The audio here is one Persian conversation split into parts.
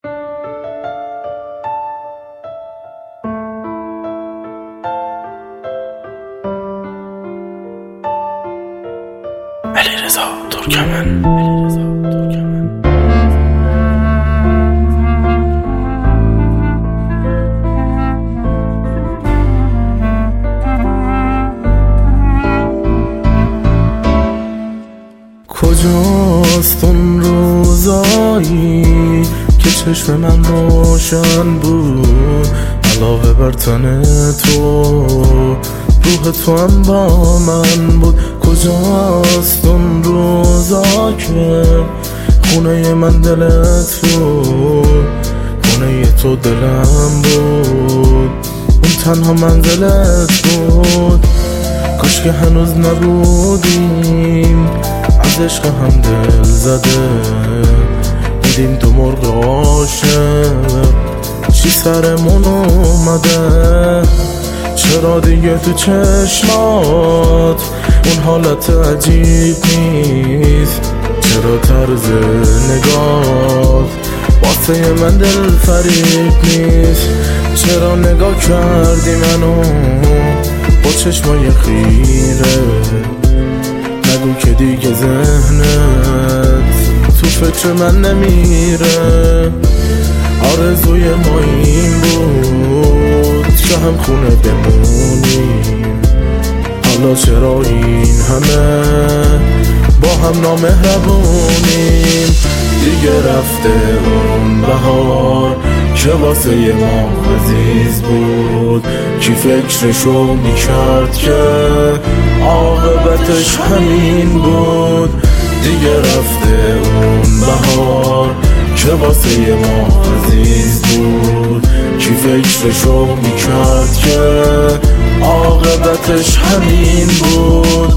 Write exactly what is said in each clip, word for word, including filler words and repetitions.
علیرضا ترکمن. کجاست اون روزایی که چشم من روشن بود، علاوه بر تن تو روح تو هم با من بود. کجاست اون روزا که خونه من دلت بود، خونه تو دلم بود، اون تنها منزلت بود. کاش که هنوز نبودیم از عشق هم دل زده، دیدیم دو مرغ عاشق چی سرمون اومده. چرا دیگه تو چشمات اون حالت عجیب نیست؟ چرا طرز نگاه واسه من دل فریب نیست؟ چرا نگاه کردی منو با چشمای خیره؟ نگو که دیگه ذهنت تو فکر من نمیره. آرزوی ما این بود که هم خونه بمونیم، حالا چرا این همه با هم نامهربونیم؟ دیگه رفته اون بهار که واسه ما عزیز بود، کی فکرشو میکرد که عاقبتش همین بود؟ دیگه رفته اون بهار که واسه ما عزیز بود، کی فکرشو میکرد که عاقبتش همین بود؟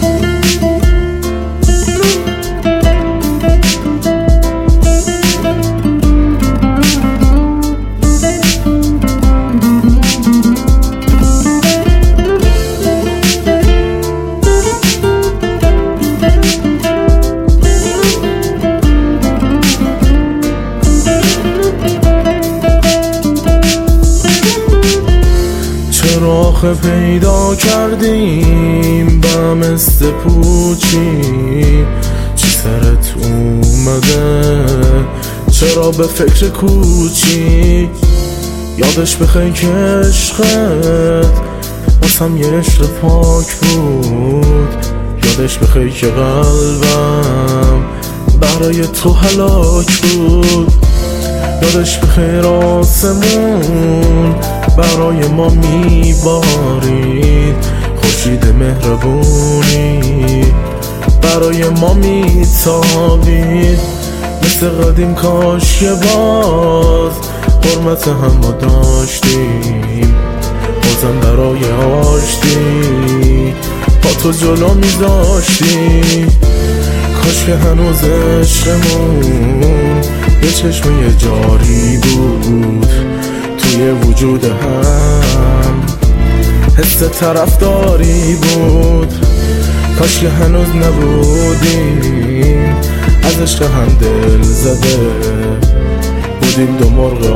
آخه پیدا کردیم با مثل پوچی، چی سرت اومده؟ چرا به فکر کوچی؟ یادش بخیر که عشقت واسم یه عشق پاک بود، یادش بخیر که قلبم برای تو هلاک بود، یادش بخیر آسمون برای ما میبارید، خورشید مهربونی برای ما میتابید. مثل قدیم کاش که باز حرمت هم ما داشتیم، بازم برای آشتی با تو جلو میذاشتی. کاش که هنوز عشقمون یه چشمه جاری بود توی وجود هم، حس طرفداری بود. کاش که هنوز نبودیم از عشق هم دل زده، بودیم دو مرغ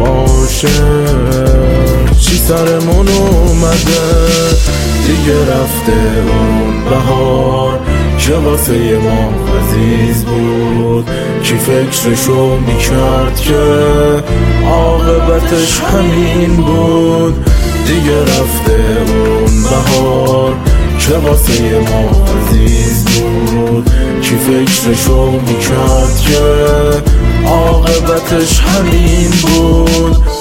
عاشق چی سرمون اومده. دیگه رفته اون بهار که واسه ما عزیز بود، کی فکرشو میکرد که عاقبتش همین بود؟ دیگه رفته اون بهار که واسه ما عزیز بود، کی فکرشو میکرد که عاقبتش همین بود؟